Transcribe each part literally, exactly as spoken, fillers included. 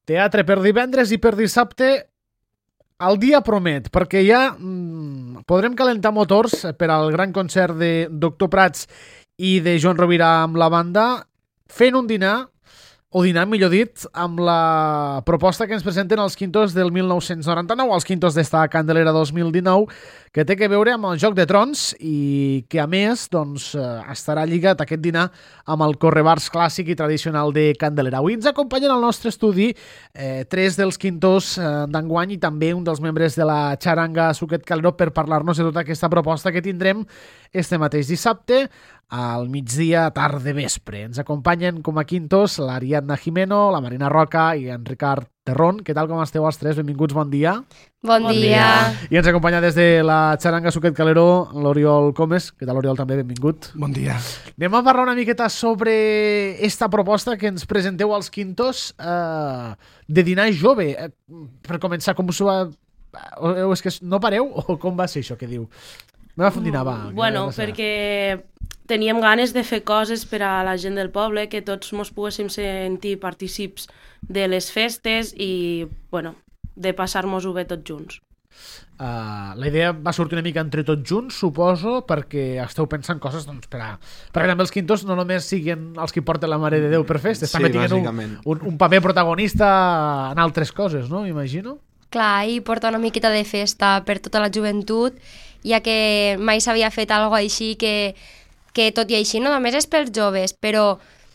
Teatre per divendres i per dissabte el dia promet, perquè ja mm, podrem calentar motors per al gran concert de Doctor Prats i de Joan Rovira amb la banda, fent un dinar, o dinar, millor dit, amb la proposta que ens presenten els Quintos del mil nou-cents noranta-nou, els Quintos d'esta Candelera dos mil dinou, que té que veure amb el Joc de Trons i que, a més, doncs, estarà lligat aquest dinar amb el correbars clàssic i tradicional de Candelera. Avui ens acompanyen al nostre estudi eh, tres dels Quintos eh, d'enguany i també un dels membres de la xaranga Suquet Calderó per parlar-nos de tota aquesta proposta que tindrem este mateix dissabte al migdia, tarda, vespre. Ens acompanyen com a Quintos l'Ariadna Jimeno, la Marina Roca i en Ricard Terrón. Què tal, com esteu els tres? Benvinguts, bon dia. Bon, bon dia. dia. I ens acompanya des de la xaranga Suquet Calderó l'Oriol Comes. Què tal, Oriol, també? Benvingut. Bon dia. Anem a parlar una miqueta sobre esta proposta que ens presenteu als Quintos eh, de dinar jove. Eh, per començar, com us va... O és que no pareu o com va ser això que diu? Me va fer un dinar, va. Bueno, perquè teníem ganes de fer coses per a la gent del poble, que tots mos poguéssim sentir partícips de les festes i, bueno, de passar-mos-ho bé tots junts. Uh, la idea va sortir una mica entre tots junts, suposo, perquè esteu pensant coses doncs, per a... perquè també els Quintos no només siguin els que porten la Mare de Déu per festes, sí, també tinguin un, un, un paper protagonista en altres coses, no? Imagino. Clar, i porta una miqueta de festa per tota la joventut, ja que mai s'havia fet alguna cosa així que, que tot i així no només és pels joves, però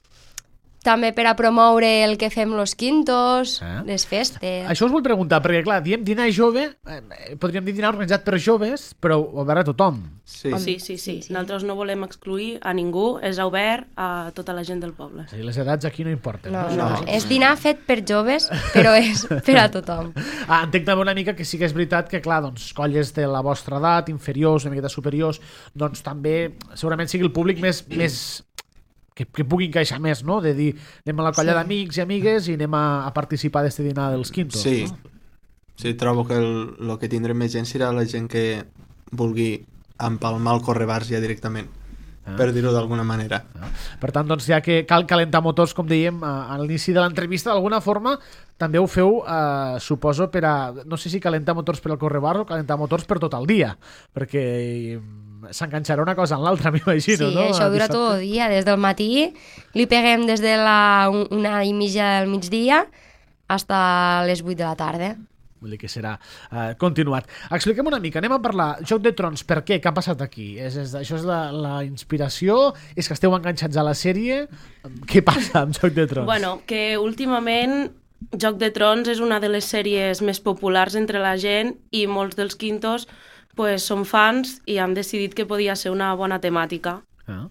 també per a promoure el que fem los Quintos, eh? les festes... Això us vull preguntar, perquè clar, diem dinar jove, eh, podríem dir dinar organitzat per joves, però obert a tothom. Sí, sí, sí, sí. sí. Nosaltres no volem excluir a ningú, és obert a tota la gent del poble. Sí, les edats aquí no importen. No, no, no. És dinar fet per joves, però és per a tothom. Ah, entenc també una mica que sí que és veritat que, clar, doncs, colles de la vostra edat, inferiors, una miqueta superiors, doncs també segurament sigui el públic més... més que, que pugui encaixar més, no? De dir, anem a la colla sí. d'amics i amigues i anem a, a participar d'este dinar dels Quintos. Sí, no? sí, trobo que el, el que tindrem més gent serà la gent que vulgui empalmar el correbars ja directament, ah. per dir-ho d'alguna manera. Ah. Per tant, doncs, ja que cal calentar motors, com dèiem a, a l'inici de l'entrevista, d'alguna forma també ho feu, eh, suposo, per a... no sé si calentar motors per al correbars o calentar motors per tot el dia, perquè s'enganxarà una cosa en l'altra, m'imagino, sí, no? Sí, això dura tot el dia, des del matí, li peguem des de la una i mitja del migdia fins a les vuit de la tarda. Vull dir que serà uh, continuat. Expliquem una mica, anem a parlar Joc de Trons, per què? Què ha passat aquí? És, és, això és la, la inspiració? És que esteu enganxats a la sèrie? Què passa amb Joc de Trons? Bueno, que últimament Joc de Trons és una de les sèries més populars entre la gent i molts dels Quintos pues, són fans i han decidit que podia ser una bona temàtica. Ah.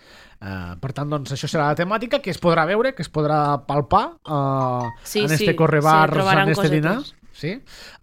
Uh, per tant, doncs, això serà la temàtica que es podrà veure, que es podrà palpar uh, sí, en este sí, correbars, sí, en este cosetes. dinar. Sí?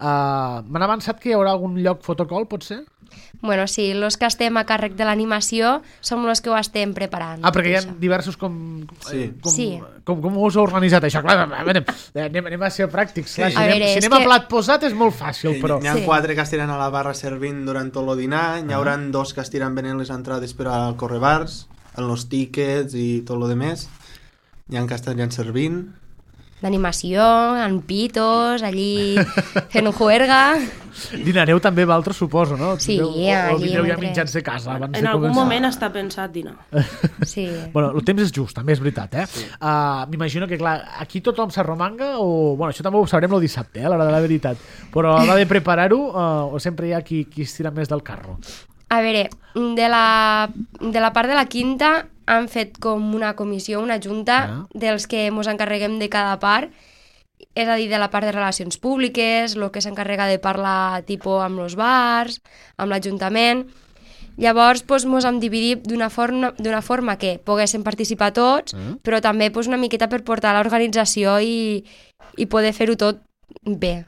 Uh, M'han avançat que hi haurà algun lloc fotocol, pot ser? Bueno, sí, els que estem a càrrec de l'animació som els que ho estem preparant. Ah, perquè hi ha això. diversos com... Sí. Com, sí. Com, com us heu organitzat això? Clar, a veure, anem, anem a ser pràctics. Clar, Sí. si A anem, veure, si és anem que- a plat posat és molt fàcil, Sí, però... N'hi ha Sí. quatre que estiran a la barra servint durant tot el dinar, n'hi haurà dos que estiran venent les entrades per al correbars, en els tíquets i tot el demés. N'hi ha que estaran servint. D'animació, en pitos, allí fent un juerga. Dinareu també vosaltres, suposo, no? Sí, Tindreu- o, o allí vindreu ja mentre- mitjans de casa abans En de algun començar. moment està pensat dinar. Sí. Bueno, el temps és just, també és veritat, eh? Sí. Uh, M'imagino que, clar, aquí tothom s'arromanga o... Bueno, això també ho sabrem el dissabte, eh, a l'hora de la veritat. Però a l'hora de preparar-ho, uh, o sempre hi ha qui, qui es tira més del carro? A veure, de la, de la part de la quinta han fet com una comissió, una junta Ah. dels que ens encarreguem de cada part, és a dir, de la part de relacions públiques, el que s'encarrega de parlar tipus amb els bars, amb l'Ajuntament. Llavors, doncs, ens hem dividit d'una forma, d'una forma que poguéssim participar tots, Ah. però també doncs, una miqueta per portar l'organització i, i poder fer-ho tot bé.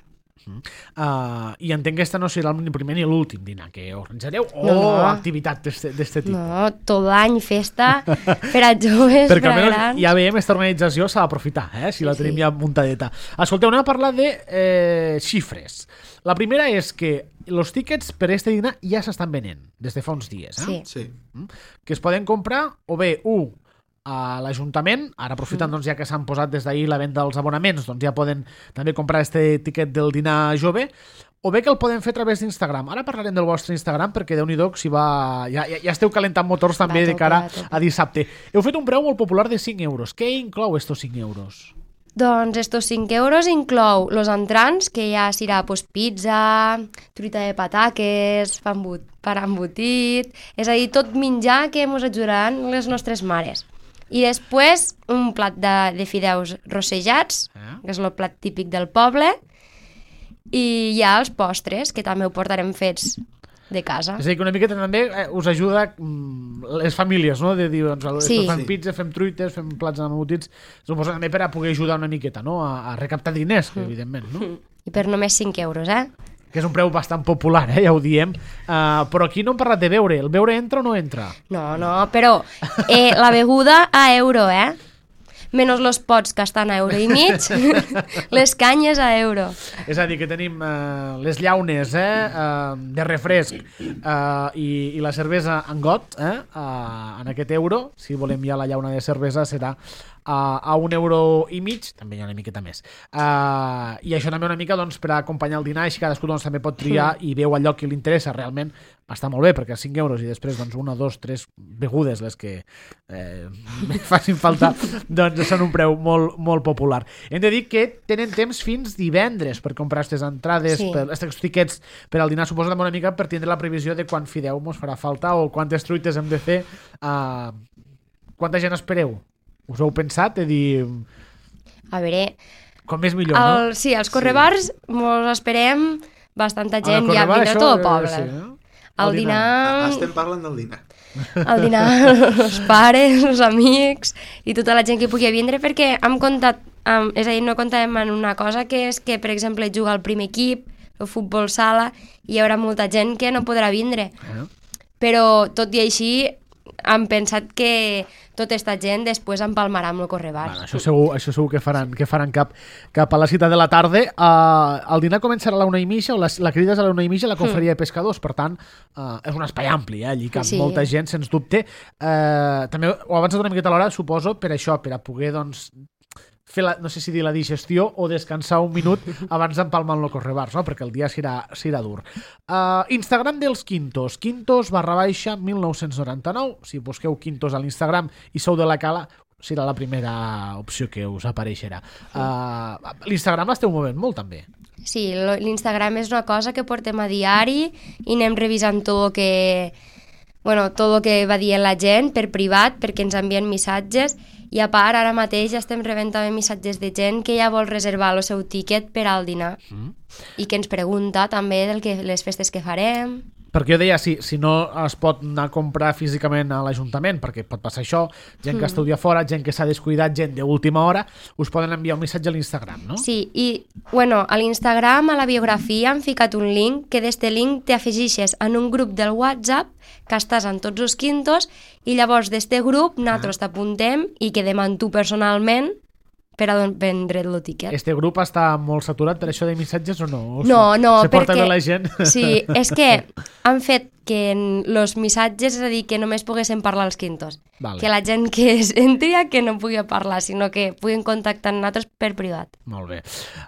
Uh, I entenc que aquesta no serà el primer ni l'últim dinar que organitzareu o No, no. activitat d'este tipus. No, tot l'any festa per a joves, Perquè per a almenys grans. ja veiem aquesta organització s'ha d'aprofitar, eh? Si la Sí, tenim sí. ja muntadeta. Escolteu, anem a parlar de eh, xifres. La primera és que els tíquets per este dinar ja s'estan venent des de fa uns dies, eh? Sí. Sí. Que es poden comprar o bé, un, a l'Ajuntament. Ara aprofitant, doncs, ja que s'han posat des d'ahir la venda dels abonaments, doncs ja poden també comprar este tiquet del dinar jove, o bé que el podem fer a través d'Instagram. Ara parlarem del vostre Instagram, perquè Déu-n'hi-do si va... Ja, ja, ja esteu calentant motors també de cara a dissabte. Heu fet un preu molt popular de cinc euros. Què inclou estos cinc euros? Doncs estos cinc euros inclou los entrants, que ja serà pues, pizza, truita de pataques, pa, embut, pa embotit, és a dir, tot menjar que ens ajudaran les nostres mares. I després un plat de, de fideus rossejats, eh? que és el plat típic del poble, i hi ha els postres, que també ho portarem fets de casa. És a dir, que una miqueta també eh, us ajuda mm, les famílies, no? De dir, doncs, sí. fem pizza, fem truites, fem plats embotits, suposo també per a poder ajudar una miqueta, no? A, a recaptar diners, mm. evidentment, no? I per només cinc euros, eh? Que és un preu bastant popular, eh? Ja ho diem. Uh, però aquí no hem parlat de beure. El beure entra o no entra? No, no, però eh, la beguda a euro, eh? Menys los pots que estan a euro i mig, les canyes a euro. És a dir, que tenim uh, les llaunes eh, uh, de refresc uh, i, i la cervesa en got eh, uh, en aquest euro. Si volem ja la llauna de cervesa serà uh, a un euro i mig, també hi ha una miqueta més. Uh, I això també una mica doncs, per acompanyar el dinar, així cadascú doncs, també pot triar i veu allò que li interessa. Realment està molt bé, perquè cinc euros i després doncs, una, dos, tres begudes, les que eh, facin falta, doncs són un preu molt, molt popular. Hem de dir que tenen temps fins divendres per comprar aquestes entrades, sí. per aquests tiquets per al dinar, suposo també una mica per tindre la previsió de quan fideu mos farà falta o quantes truites hem de fer. Uh, quanta gent espereu? Us heu pensat de dir... A veure... Com més millor, el, no? Sí, als correbars sí. mos esperem bastanta gent, ja vindrà tot el poble. Sí, no? El, el dinar... dinar... Estem parlant del dinar. El dinar, els pares, els amics i tota la gent que pugui vindre, perquè hem comptat, um, és a dir, no comptàvem en una cosa que és que, per exemple, juga el primer equip, el futbol sala, i hi haurà molta gent que no podrà vindre. Uh-huh. Però, tot i així, hem pensat que tota aquesta gent després empalmarà amb el correbars. Bueno, això segur, això segur que faran, que faran cap, cap a la cita de la tarda. Uh, el dinar començarà a la una i mitja, o la, la crida és a la una i mitja a la confraria mm. de pescadors, per tant, uh, és un espai ampli, eh? Allí cap sí. molta gent, sens dubte. Uh, també ho ha avançat una miqueta a l'hora, suposo, per això, per a poder, doncs, fer la, no sé si dir la digestió o descansar un minut abans d'empalmar el correbars, no? Perquè el dia serà, serà dur. Uh, Instagram dels Quintos, Quintos barra baixa mil nou-cents noranta-nou. Si busqueu Quintos a l'Instagram i sou de la Cala, serà la primera opció que us apareixerà. Uh, L'Instagram l'esteu movent molt, també. Sí, l'Instagram és una cosa que portem a diari i anem revisant tot el que... Bueno, tot el que va dient la gent per privat, perquè ens envien missatges, i a part, ara mateix ja estem rebent també missatges de gent que ja vol reservar el seu tiquet per al dinar mm. i que ens pregunta també del que, les festes que farem. Perquè jo deia, si, si no es pot anar a comprar físicament a l'Ajuntament, perquè pot passar això, gent que mm. estudia fora, gent que s'ha descuidat, gent d'última hora, us poden enviar un missatge a l'Instagram, no? Sí, i bueno, a l'Instagram, a la biografia, han ficat un link, que d'este link t'afegixes en un grup del WhatsApp que estàs en tots els quintos, i llavors d'este grup nosaltres ah. t'apuntem i quedem amb tu personalment per a vendre el tiquet. Este grup està molt saturat per això de missatges o no? O no, no, se perquè... porta bé la gent? Sí, és que han fet que els missatges, és a dir, que només poguessin parlar els quintos. Vale. Que la gent que entria que no pugui parlar, sinó que puguin contactar amb nosaltres per privat. Molt bé.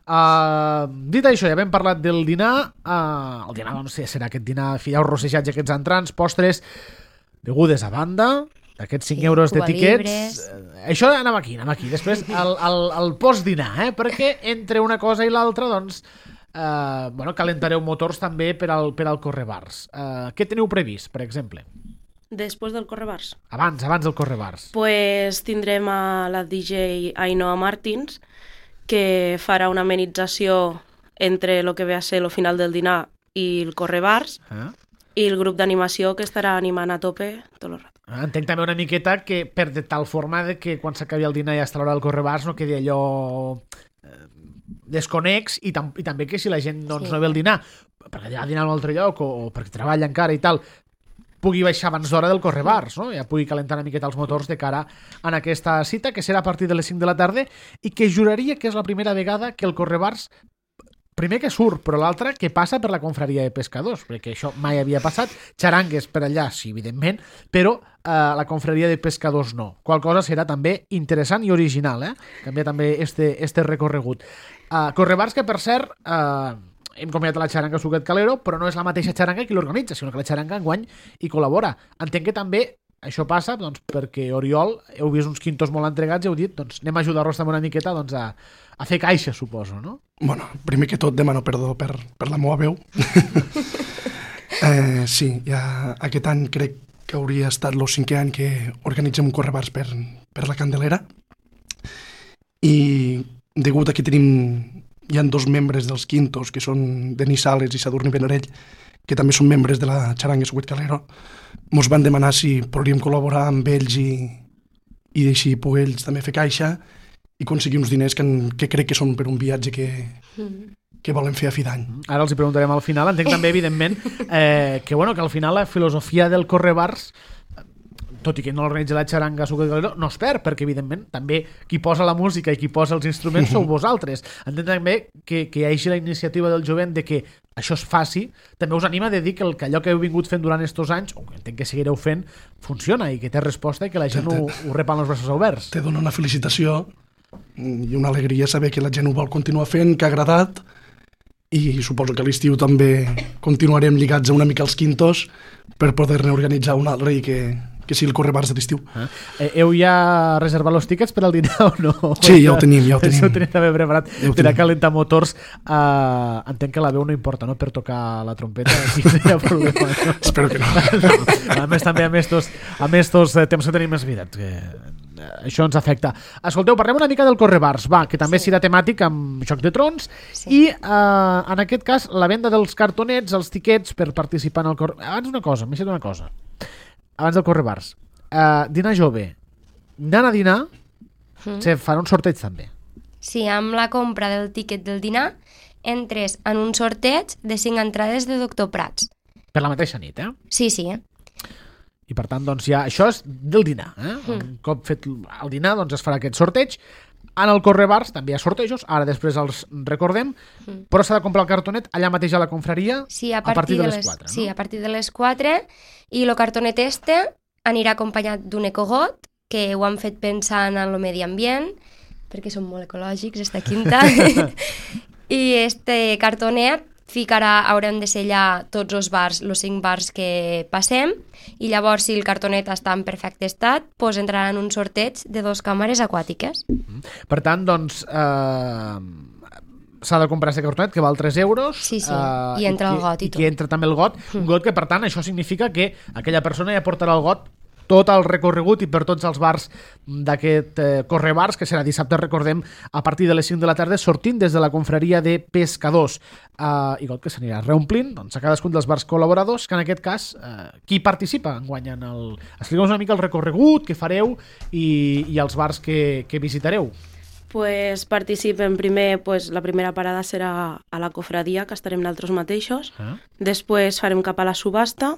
Uh, dit això, ja hem parlat del dinar. Uh, el dinar, doncs, serà aquest dinar, fideus rossejats, aquests entrants, postres, begudes a banda... Aquests cinc sí, euros de tiquets, eh, això anem aquí, anem aquí. Després, el, el, el postdinar, eh? Perquè entre una cosa i l'altra, doncs, eh, bueno, calentareu motors també per al, per al correbars. Eh, què teniu previst, per exemple? Després del correbars? Abans, abans del correbars. Pues tindrem a la D J Ainhoa Martins, que farà una amenització entre el que ve a ser el final del dinar i el correbars, eh? I el grup d'animació que estarà animant a tope tot el rato. Entenc també una miqueta que per de tal forma de que quan s'acabi el dinar i hasta l'hora del correbars no quedi allò eh, desconex i, tam i també que si la gent doncs, sí. no ve el dinar perquè ha dinar a un altre lloc o, o perquè treballa encara i tal, pugui baixar abans d'hora del correbars, no? Ja pugui calentar una miqueta els motors de cara a aquesta cita que serà a partir de les cinc de la tarda i que juraria que és la primera vegada que el correbars primer que surt, però l'altre que passa per la confraria de pescadors, perquè això mai havia passat. Xarangues per allà, sí, evidentment, però eh, la confraria de pescadors no. Qual cosa serà també interessant i original, eh? Canvia també este, este recorregut. Uh, Correbars que, per cert, uh, hem convidat a la xaranga Suquet Calero, però no és la mateixa xaranga qui l'organitza, sinó que la xaranga enguany hi col·labora. Entenc que també això passa doncs, perquè Oriol, heu vist uns quintos molt entregats i heu dit, doncs anem a ajudar-los també una miqueta doncs, a, a fer caixa, suposo, no? Bueno, primer que tot demano perdó per, per la meva veu. eh, sí, ja aquest any crec que hauria estat el cinquè any que organitzem un correbars per, per la Candelera i degut a que tenim, hi ha dos membres dels quintos que són Denis Sales i Sadurní Benarell, que també són membres de la xaranga Suquet Calero, ens van demanar si podríem col·laborar amb ells i, i així poder ells també fer caixa i aconseguir uns diners que, que crec que són per un viatge que, que volen fer a fi d'any. Ara els hi preguntarem al final. Entenc també, evidentment, eh, que, bueno, que al final la filosofia del Correbars, tot i que no l'organitza la xaranga Suquet Calero, no es perd, perquè evidentment també qui posa la música i qui posa els instruments sou vosaltres. Entenc també que, que hi hagi la iniciativa del jovent de que això es faci, també us anima a dir que, el, que allò que heu vingut fent durant estos anys, o que entenc que seguireu fent, funciona i que té resposta i que la gent ho, ho rep amb els braços oberts. Te dona una felicitació i una alegria saber que la gent ho vol continuar fent, que ha agradat, i suposo que a l'estiu també continuarem lligats a una mica als quintos per poder-ne organitzar un altre i que, que sigui el Correbars de l'estiu. Ah. Eh, heu ja reservat els tíquets per al dinar o no? Sí, ja ho tenim, ja ho tenim. Això ho tenim també preparat ja per a calentar motors. Uh, entenc que la veu no importa, no? Per tocar la trompeta, aquí no hi ha problema. No? Espero que no. no. A més, també amb estos, amb estos temps que tenim més vida, que això ens afecta. Escolteu, parlem una mica del Correbars, va, que també sí. serà temàtic amb Joc de Trons, sí. i uh, en aquest cas la venda dels cartonets, els tiquets per participar en el Correbars. Abans una cosa, m'he una cosa. Abans del Correbars. Uh, dinar jove. Anant a dinar, mm. se farà un sorteig també. Sí, amb la compra del tiquet del dinar entres en un sorteig de cinc entrades de Doctor Prats. Per la mateixa nit, eh? Sí, sí, eh? I per tant, doncs ja, això és del dinar. Eh? Mm. Un cop fet el dinar, doncs es farà aquest sorteig. En el Correbars també hi ha sortejos, ara després els recordem, mm. però s'ha de comprar el cartonet allà mateix a la confraria sí, a, partir a partir de, de les quatre. No? Sí, a partir de les quatre, i el cartonet este anirà acompanyat d'un ecogot, que ho han fet pensant en el medi ambient, perquè són molt ecològics, esta quinta, i este cartonet ficarà, haurem de sellar tots els bars, els cinc bars que passem, i llavors, si el cartonet està en perfecte estat, doncs entrarà en un sorteig de dos càmeres aquàtiques. Per tant, doncs, eh, s'ha de comprar aquest cartonet, que val tres euros. Sí, sí, eh, i entra i el got i, i tot. I entra també el got, un got que, per tant, això significa que aquella persona ja portarà el got tot el recorregut i per tots els bars d'aquest eh, Correbars, que serà dissabte, recordem, a partir de les cinc de la tarda, sortint des de la confraria de pescadors. Uh, igual que s'anirà reomplint doncs, a cadascun dels bars col·laboradors, que en aquest cas, uh, qui participa enguany en el... Expliqueu una mica el recorregut que fareu i, i els bars que, que visitareu. Pues participen primer, pues la primera parada serà a la cofradia, que estarem nosaltres mateixos. Ah. Després farem cap a la subhasta,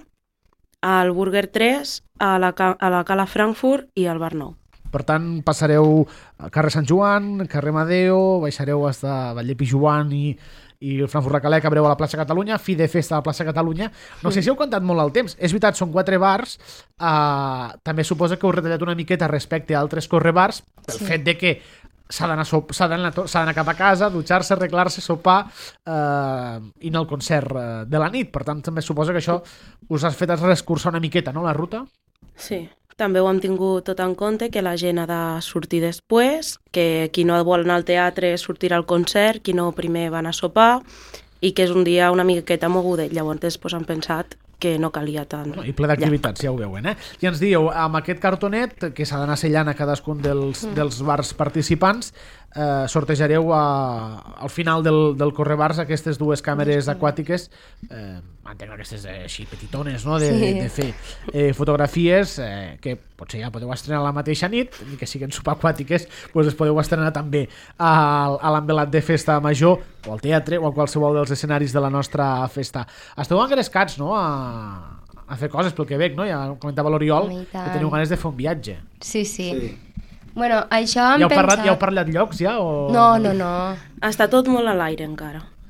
al Burger tres, a la, a la Cala Frankfurt i al Bar Nou. Per tant, passareu al carrer Sant Joan, carrer Madeo, baixareu fins a Vall de Pijuan i, i el Frankfurt la Calé, acabareu a la plaça Catalunya, fi de festa a la plaça Catalunya. No sé si heu comptat molt el temps. És veritat, són quatre bars. Uh, també suposa que heu retallat una miqueta respecte a altres correbars pel sí. fet de que s'ha d'anar, s'ha d'anar, s'ha d'anar cap a casa, dutxar-se, arreglar-se, sopar eh, i anar al concert eh, de la nit. Per tant, també suposa que això us has fet escurçar una miqueta, no, la ruta? Sí, també ho hem tingut tot en compte, que la gent ha de sortir després, que qui no vol anar al teatre sortirà al concert, qui no primer va anar a sopar, i que és un dia una miqueta mogudet. Llavors després han pensat que no calia tant. Bueno, I ple d'activitats, ja. ja ho veuen, eh? I ens dieu, amb aquest cartonet, que s'ha d'anar sellant a cadascun dels, mm. dels bars participants, eh, sortejareu a, al final del, del Correbars aquestes dues càmeres aquàtiques, eh, entenc aquestes eh, així petitones, no? de, sí. de, de fer eh, fotografies eh, que potser ja podeu estrenar la mateixa nit, i que siguin subaquàtiques, doncs les podeu estrenar també a, a l'envelat de festa major, o al teatre, o a qualsevol dels escenaris de la nostra festa. Esteu engrescats, no?, a, a fer coses pel Quebec, no? Ja comentava l'Oriol que teniu ganes de fer un viatge. Sí, sí. sí. Bueno, això hem ja heu pensat... Parlat, ja heu parlat llocs, ja? O... No, no, no. Està tot molt a l'aire encara.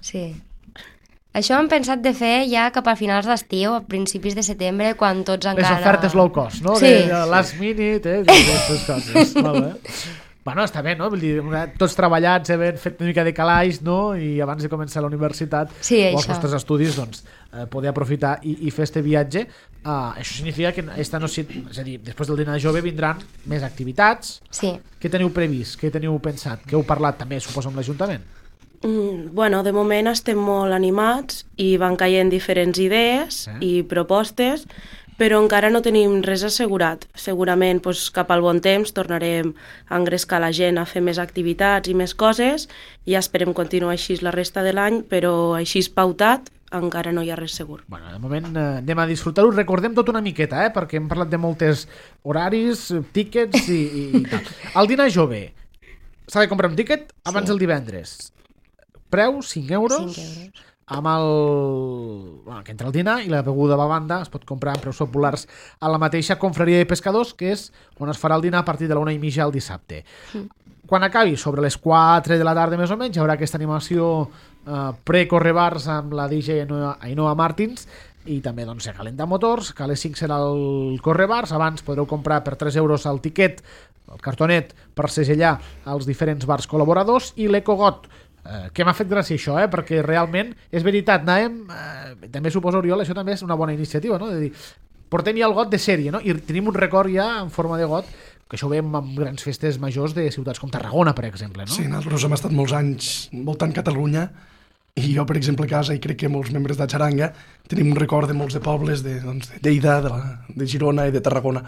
Sí. Això hem pensat de fer ja cap a finals d'estiu, a principis de setembre, quan tots Les encara... ofertes low cost, no? Sí. De, de last minute, eh? D'aquestes coses. Molt bé. Bueno, està bé, no? Vull dir, tots treballats, havent fet una mica de calaix, no? I abans de començar la universitat Sí, o els això. vostres estudis, doncs, eh, poder aprofitar i, i fer este viatge. Uh, això significa que esta no, és a dir, després del dinar jove vindran més activitats. Sí. Què teniu previst? Què teniu pensat? Què heu parlat també, suposo, amb l'Ajuntament? Mm, bueno, de moment estem molt animats i van caient diferents idees Eh? i propostes, però encara no tenim res assegurat. Segurament doncs, cap al bon temps tornarem a engrescar la gent a fer més activitats i més coses i esperem continuar així la resta de l'any, però així pautat encara no hi ha res segur. Bueno, de moment eh, anem a disfrutar-ho. Recordem tot una miqueta, eh? Perquè hem parlat de moltes horaris, tíquets i, i, i tal. El dinar jove, s'ha de comprar un tíquet abans Sí. del divendres. Preu, cinc euros. cinc euros. Amb el... Bueno, que entra el dinar i la beguda a la banda es pot comprar en preus populars a la mateixa confraria de pescadors, que és on es farà el dinar a partir de la una i mitja el dissabte. Mm. Quan acabi, sobre les quatre de la tarda més o menys, hi haurà aquesta animació eh, pre-correbars amb la D J Ainhoa, Ainhoa Martins i també doncs, a calentar motors, que a les cinc serà el correbars. Abans podreu comprar per tres euros el tiquet, el cartonet, per segellar als diferents bars col·laboradors, i l'Ecogot, Eh, que m'ha fet gràcia això, eh? Perquè realment és veritat, anàvem, eh, també suposo, Oriol, això també és una bona iniciativa, no? De dir, portem ja el got de sèrie, no? I tenim un record ja en forma de got, que això ho veiem amb grans festes majors de ciutats com Tarragona, per exemple, no? Sí, nosaltres hem estat molts anys voltant Catalunya i jo, per exemple, a casa, i crec que molts membres de Xaranga, tenim un record de molts de pobles de, doncs, de Lleida, de, la, de Girona i de Tarragona,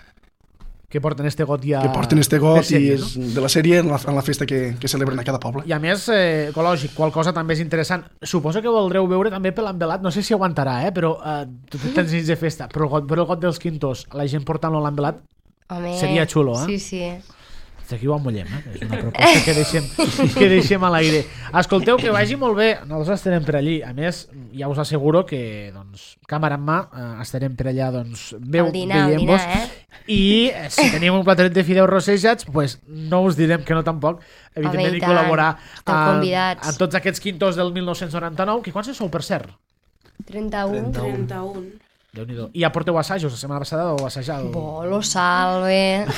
Que porten este got ja... que porten este got de sèrie, i és no? de la sèrie en la, en la festa que, que celebren a cada poble. I a més, eh, ecològic, qual cosa també és interessant. Suposo que voldreu veure també per l'envelat, no sé si aguantarà, eh? Però eh, tu tens nits de festa, però el got, però el got dels quintos, la gent portant-lo a l'envelat, Home, seria xulo, eh? Sí, sí. aquí ho emmollem, eh? És una proposta que deixem, que deixem a l'aire. Escolteu, que vagi molt bé, nosaltres estarem per allí. A més, ja us asseguro que, doncs, càmera en mà, eh, estarem per allà, doncs, veu, El dinar, el veient-vos. dinar, eh? I eh, si tenim un platonet de fideus rossejats, pues no us direm que no tampoc, evidentment, Home, i i tant. col·laborar Esteu a, convidats. a tots aquests quintos del mil nou-cents noranta-nou, que quants en sou, per cert? trenta-u. trenta-un. Déu-n'hi-do. I ja porteu assajos, la setmana passada o assajar? El... Bo, lo salve.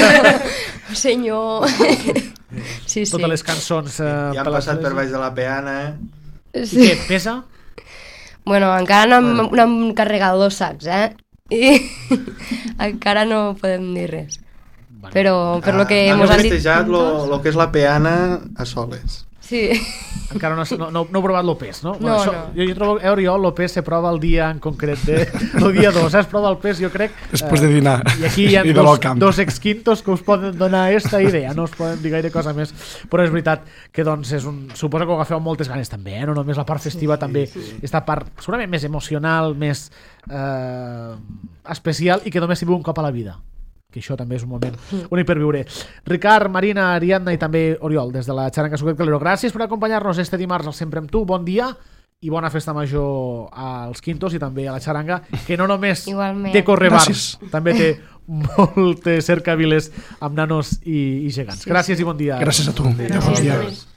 Senyor. Sí, sí. Totes les cançons... Eh, Ja han per passat per l'església. baix de la peana, eh? I què, pesa? Bueno, encara no hem, no hem carregat dos sacs, eh? I encara no podem dir res. Bueno, Però per lo que Ah, mos han dit... festejat lo, lo que és la peana a soles. Sí. encara no, no, no, no heu provat l'Opes, no? No, això, no. Jo, jo trobo que eh, Oriol, l'Opes se prova el dia en concret, de, el dia dos, es prova el pes, jo crec... Després de dinar I aquí hi ha i de dos, l'Ocamp. dos exquintos que us poden donar esta idea, no us poden dir gaire cosa més, però és veritat que doncs és un... Suposo que ho agafeu amb moltes ganes també, eh? No només la part festiva, sí, també sí, sí. Esta part segurament més emocional, més eh, especial i que només hi viu un cop a la vida, que això també és un moment únic per viure. Ricard, Marina, Ariadna i també Oriol, des de la Xaranga Suquet Calero, gràcies per acompanyar-nos este dimarts al Sempre amb tu, bon dia i bona festa major als Quintos i també a la Xaranga, que no només Igualment. té correbars, Gràcies. també té moltes cercaviles amb nanos i, i gegants. Sí, Gràcies sí. i bon dia. Gràcies a tu. Gràcies, Bon dia. Toni.